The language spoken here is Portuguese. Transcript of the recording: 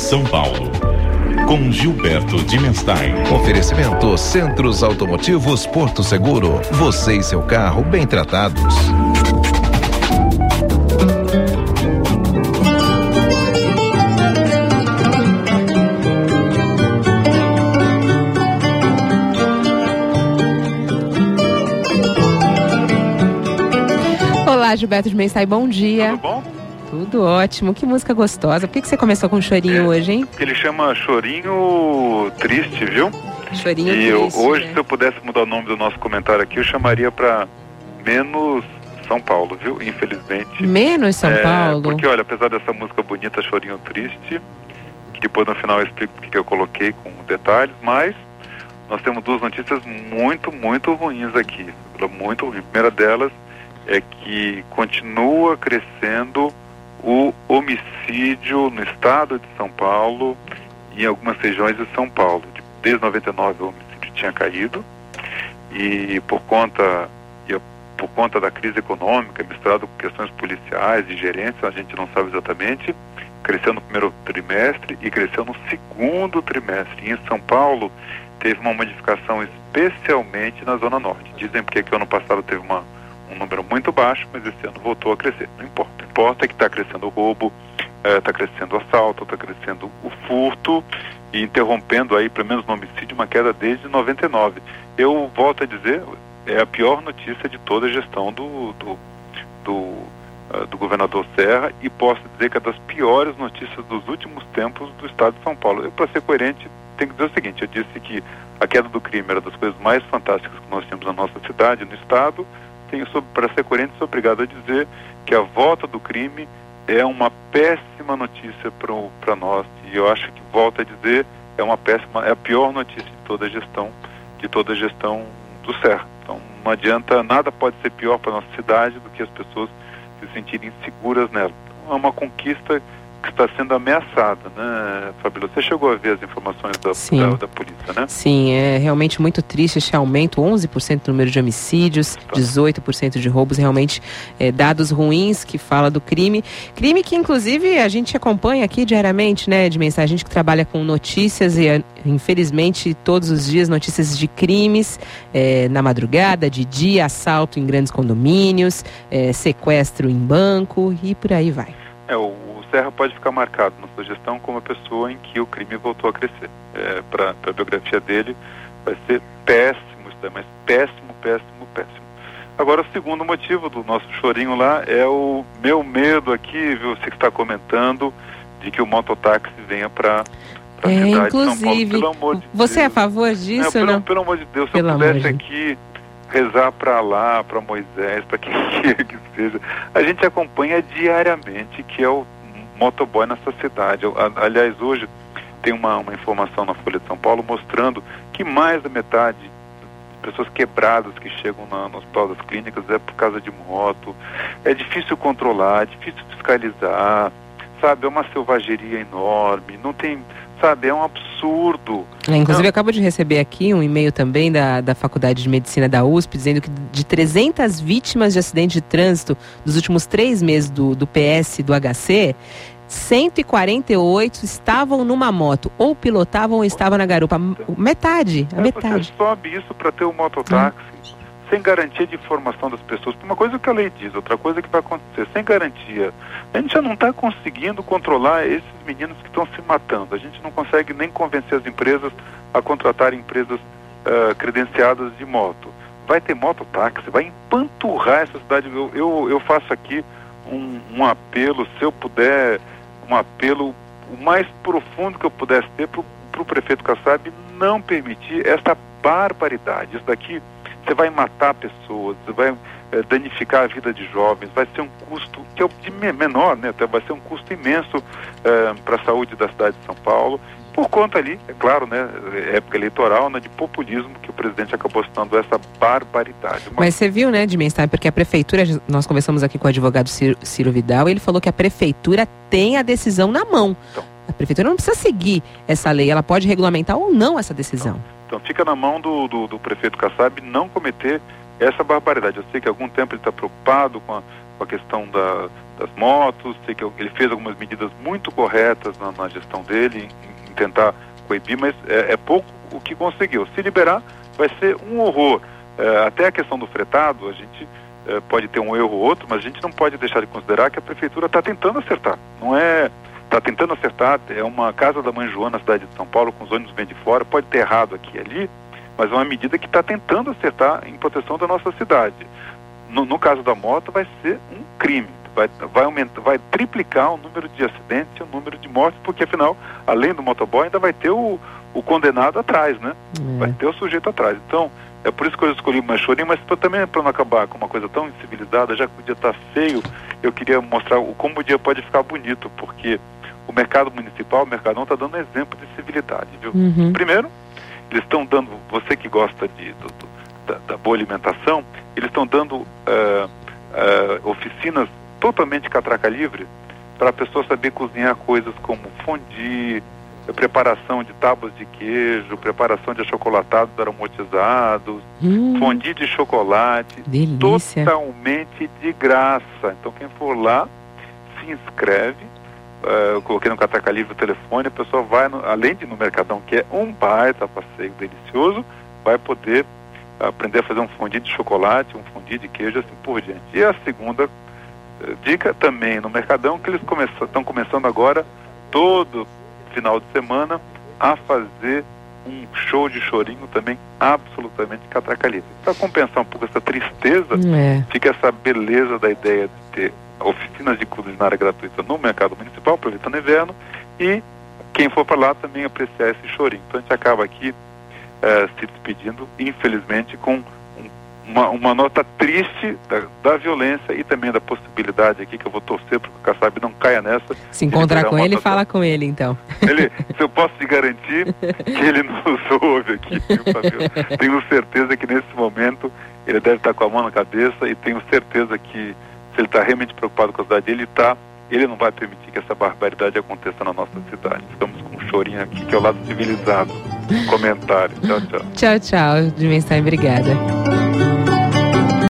São Paulo, com Gilberto Dimenstein. Oferecimento Centros Automotivos Porto Seguro. Você e seu carro bem tratados. Olá, Gilberto Dimenstein, bom dia. Tudo bom? Tudo ótimo, que música gostosa. Por que você começou com chorinho hoje, hein? Ele chama Chorinho Triste, viu? Chorinho e Triste. E hoje, se eu pudesse mudar o nome do nosso comentário aqui, eu chamaria para Menos São Paulo, viu? Infelizmente. Menos São Paulo? Porque, olha, apesar dessa música bonita, Chorinho Triste, que depois no final eu explico porque eu coloquei com detalhes, mas nós temos duas notícias muito, muito ruins aqui. Muito ruins. A primeira delas é que continua crescendo o homicídio no estado de São Paulo e em algumas regiões de São Paulo. Desde 99 o homicídio tinha caído e por conta da crise econômica misturado com questões policiais e gerência, a gente não sabe exatamente, cresceu no primeiro trimestre e cresceu no segundo trimestre. E em São Paulo teve uma modificação especialmente na Zona Norte. Dizem porque que o ano passado teve um número muito baixo, mas esse ano voltou a crescer. Não importa. O que importa é que está crescendo o roubo, está crescendo o assalto, está crescendo o furto e interrompendo aí, pelo menos no homicídio, uma queda desde 99. Eu volto a dizer, é a pior notícia de toda a gestão do governador Serra e posso dizer que é das piores notícias dos últimos tempos do estado de São Paulo. Eu, para ser coerente, tenho que dizer o seguinte, eu disse que a queda do crime era das coisas mais fantásticas que nós temos na nossa cidade, no estado. Para ser coerente, sou obrigado a dizer que a volta do crime é uma péssima notícia para nós. E eu acho que, volto a dizer, é a pior notícia de toda a gestão do Serra. Então, não adianta, nada pode ser pior para a nossa cidade do que as pessoas se sentirem seguras nela. Então, é uma conquista que está sendo ameaçada, né, Fabíola? Você chegou a ver as informações da polícia, né? Sim, é realmente muito triste esse aumento, 11% do número de homicídios, 18% de roubos, realmente dados ruins que fala do crime que inclusive a gente acompanha aqui diariamente, né, de mensagem, a gente que trabalha com notícias e infelizmente todos os dias notícias de crimes, na madrugada, de dia, assalto em grandes condomínios, sequestro em banco e por aí vai. O Serra pode ficar marcado na sua gestão como a pessoa em que o crime voltou a crescer. Para a biografia dele vai ser péssimo, mas péssimo, péssimo, péssimo. Agora, o segundo motivo do nosso chorinho lá é o meu medo aqui, viu, você que está comentando, de que o mototáxi venha para a cidade de São Paulo. Pelo amor de você Deus. É a favor disso, não? Pelo amor de Deus, se eu pudesse aqui rezar para lá, para Moisés, para quem quer que seja. A gente acompanha diariamente que é o motoboy nessa cidade. Aliás, hoje tem uma informação na Folha de São Paulo mostrando que mais da metade das pessoas quebradas que chegam no Hospital das Clínicas é por causa de moto. É difícil controlar, é difícil fiscalizar, sabe? É uma selvageria enorme, não tem, sabe? É um absurdo. Inclusive, eu acabo de receber aqui um e-mail também da Faculdade de Medicina da USP, dizendo que de 300 vítimas de acidente de trânsito dos últimos 3 meses do PS, do HC, 148 estavam numa moto, ou pilotavam ou estavam na garupa. Metade. Você sobe isso para ter um mototáxi sem garantia de informação das pessoas. Uma coisa que a lei diz, outra coisa que vai acontecer, sem garantia. A gente já não está conseguindo controlar esses meninos que estão se matando. A gente não consegue nem convencer as empresas a contratarem empresas credenciadas de moto. Vai ter mototáxi, vai empanturrar essa cidade. Eu faço aqui um apelo, se eu puder, um apelo o mais profundo que eu pudesse ter para o prefeito Kassab não permitir essa barbaridade. Isso daqui, você vai matar pessoas, você vai danificar a vida de jovens, vai ser um custo que é de menor, né? Vai ser um custo imenso para a saúde da cidade de São Paulo, por conta ali, é claro, né, época eleitoral, né, de populismo que o presidente acabou citando essa barbaridade. Mas você viu, né, Dimenstein, porque a prefeitura, nós conversamos aqui com o advogado Ciro Vidal, ele falou que a prefeitura tem a decisão na mão. Então, a prefeitura não precisa seguir essa lei, ela pode regulamentar ou não essa decisão. Então fica na mão do prefeito Kassab não cometer essa barbaridade. Eu sei que há algum tempo ele está preocupado com a questão das motos, sei que ele fez algumas medidas muito corretas na gestão dele, em tentar coibir, mas é pouco o que conseguiu. Se liberar, vai ser um horror. Até a questão do fretado, a gente pode ter um erro ou outro, mas a gente não pode deixar de considerar que a prefeitura está tentando acertar. Não é... Está tentando acertar, é uma casa da mãe Joana na cidade de São Paulo, com os ônibus bem de fora, pode ter errado aqui e ali, mas é uma medida que está tentando acertar em proteção da nossa cidade. No caso da moto, vai ser um crime, vai aumentar, vai triplicar o número de acidentes e o número de mortes, porque afinal, além do motoboy, ainda vai ter o condenado atrás, né? Vai ter o sujeito atrás. Então, é por isso que eu escolhi mais chorinho, mas também para não acabar com uma coisa tão incivilizada, já que o dia está feio, eu queria mostrar como o dia pode ficar bonito, porque o mercado municipal, o Mercadão, está dando exemplo de civilidade, viu? Primeiro, eles estão dando, você que gosta da boa alimentação, eles estão dando oficinas totalmente catraca livre para a pessoa saber cozinhar coisas como fondue, preparação de tábuas de queijo, preparação de achocolatados aromatizados, fondue de chocolate, delícia. Totalmente de graça. Então quem for lá, se inscreve. Eu coloquei no Catraca Livre o telefone, a pessoa vai, além de no Mercadão, que é um baita passeio delicioso, vai poder aprender a fazer um fondue de chocolate, um fondue de queijo, assim por diante. E a segunda dica também no Mercadão, que eles estão começando agora, todo final de semana, a fazer um show de chorinho também absolutamente Catraca Livre. Para compensar um pouco essa tristeza, fica essa beleza da ideia de ter oficinas de culinária gratuita no mercado municipal, aproveitando o inverno, e quem for para lá também apreciar esse chorinho. Então a gente acaba aqui se despedindo, infelizmente, com uma nota triste da violência e também da possibilidade aqui, que eu vou torcer para que o Kassab não caia nessa. Se encontrar com ele, fala com ele então. Se eu posso te garantir que ele nos ouve aqui, viu, Fabio? Tenho certeza que nesse momento ele deve estar com a mão na cabeça, e tenho certeza que se ele está realmente preocupado com a cidade dele, ele não vai permitir que essa barbaridade aconteça na nossa cidade. Estamos com um chorinho aqui, que é o lado civilizado. Comentário. Tchau, tchau. Tchau, tchau, Dimenstein, obrigada.